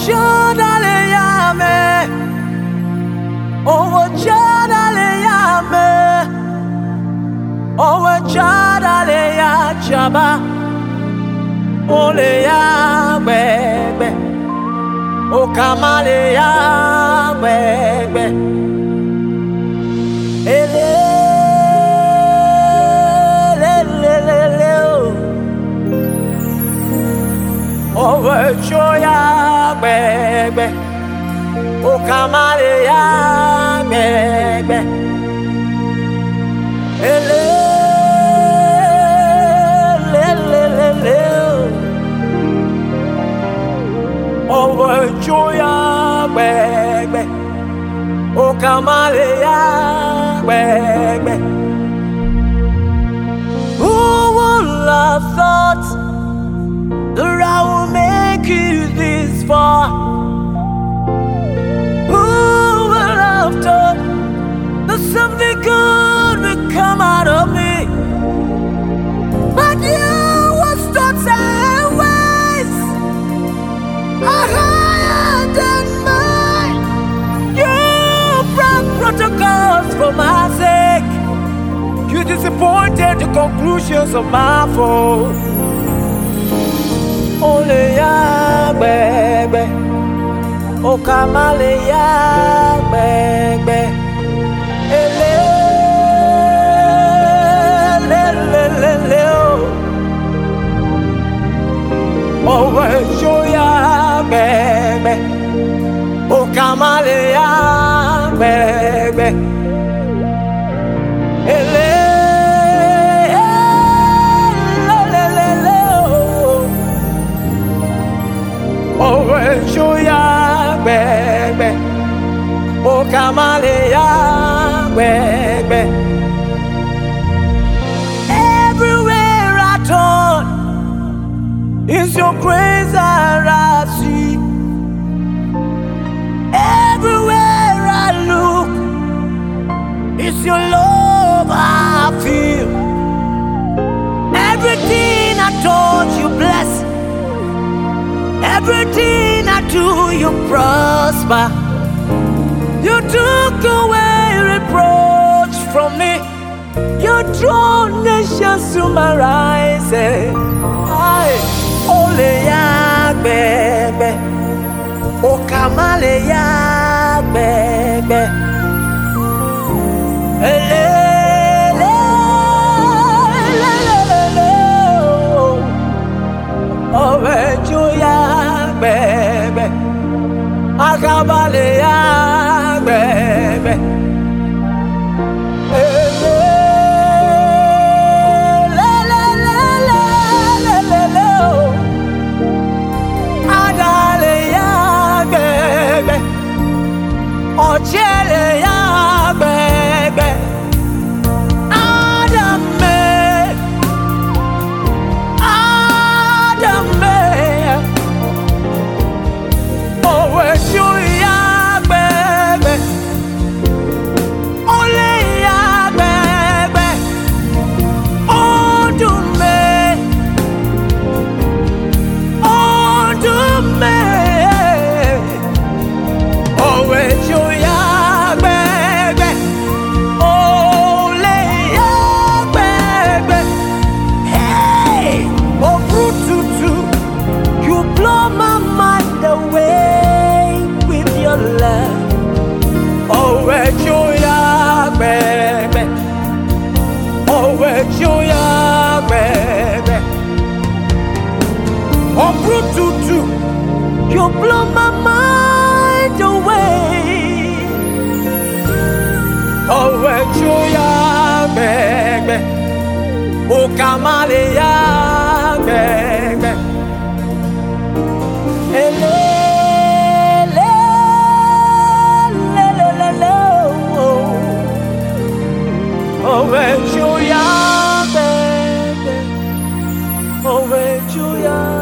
chadale yame, oh chadale yame, oh chadale ya chaba, ole ya bebe, oh kamale ya bebe, ele. Over joya bebe, o kamale ya bebe, ele le. Over joya bebe, o kamale ya bebe. Who would have thought that I will make it this far? Who would have thought that something good would come out of me? But you was thoughts and ways are higher than mine. You brought protocols for my sake. You disappointed the conclusions of my fault. Ole ya bebe, o kamale ya bebe, ele le o wejo ya bebe, o kamale ya bebe, ele. Oh, joya bebe, oh kamale ya bebe. Everywhere I turn, is your grace I see. Everywhere I look, is your love I feel. Everything I touch, you bless. Everything I do, you prosper. You took away reproach from me. You draw nations to my rising. Ole ya bebe, o kamale ya bebe. Oh, joya bebe, akabale ya bebe, adale ya bebe, ochele ya bebe, you blow my mind away. Oh, joya bebe, oh kamale ya bebe, ele oh, joya bebe, oh, joya.